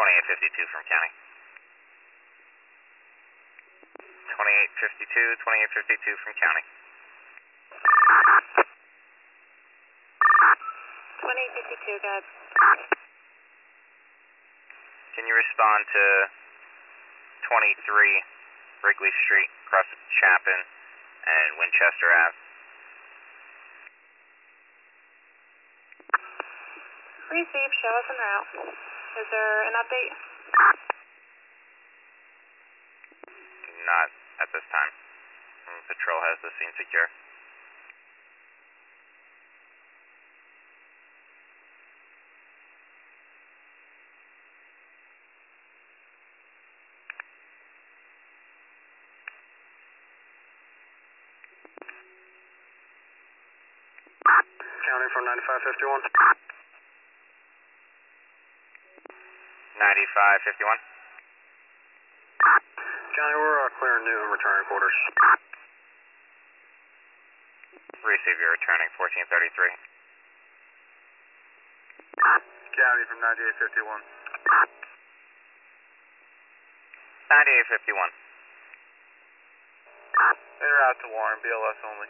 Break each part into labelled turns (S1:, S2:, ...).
S1: 2852 from county. 2852 from county.
S2: 2852, go ahead.
S1: Can you respond to 23 Wrigley Street, across Chapin and Winchester Ave?
S2: Receive, show us en route. Is there an update?
S1: Not at this time. Patrol has the scene secure.
S3: County from 9551.
S1: 9551.
S3: County, we're clearing Newton, returning quarters.
S1: Receive, you're returning 1433.
S3: County from 9851.
S1: 9851.
S3: En route to Warren, BLS only.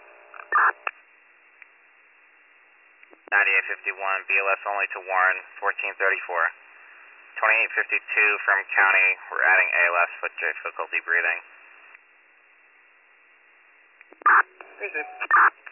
S1: 9851, BLS only to Warren, 1434. 2852 from county, we're adding ALS, foot difficulty breathing.
S3: Receive.